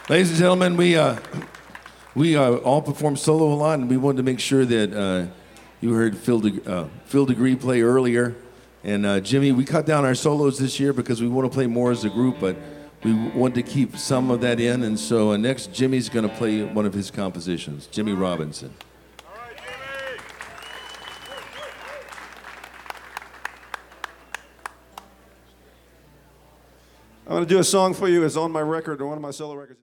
Ladies and gentlemen, we all perform solo a lot, and we wanted to make sure that you heard Phil DeGree play earlier. And Jimmy, we cut down our solos this year because we want to play more as a group, but we want to keep some of that in. And so next, Jimmy's going to play one of his compositions, Jimmy Robinson. All right, Jimmy. I'm going to do a song for you. It's on my record, or one of my solo records.